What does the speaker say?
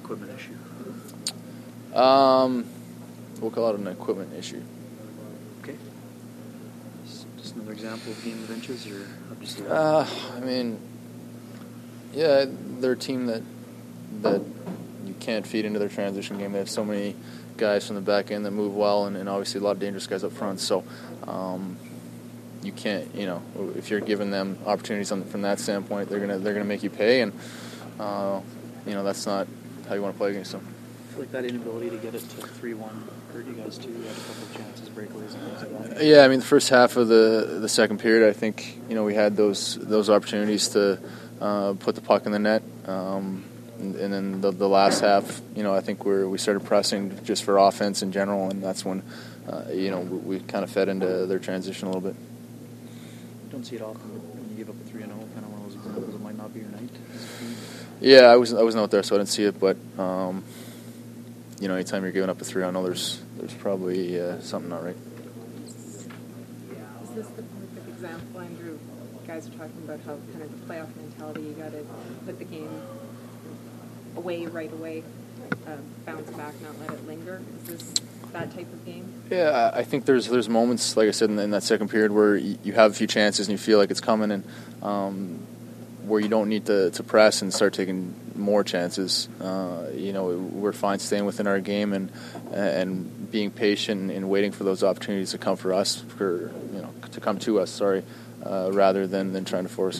equipment issue? We'll call it an equipment issue. Okay. Just another example of game of inches, or how do you see that? They're a team that you can't feed into their transition game. They have so many guys from the back end that move well, and obviously a lot of dangerous guys up front. So you can't, if you're giving them opportunities from that standpoint, they're gonna make you pay, and that's not how you want to play against them. I feel like that inability to get it to 3-1 hurt you guys too. You had a couple of chances, breakaways, and things like that. Yeah, the first half of the second period, I think we had those opportunities to put the puck in the net, and then the last half, I think we started pressing just for offense in general, and that's when we kind of fed into their transition a little bit. You don't see it often when you give up a 3-0, kind of one of those examples. It might not be your night. Yeah, I wasn't out there, so I didn't see it. But anytime you're giving up a 3-0, there's probably something not right. Is this the perfect example, Andrew? You guys are talking about how kind of the playoff mentality. You got to put the game away right away, bounce back, not let it linger. Is this that type of game? Yeah, I think there's moments, like I said, in that second period where you have a few chances and you feel like it's coming, and where you don't need to press and start taking more chances. We're fine staying within our game and being patient and waiting for those opportunities to come to us. Rather than trying to force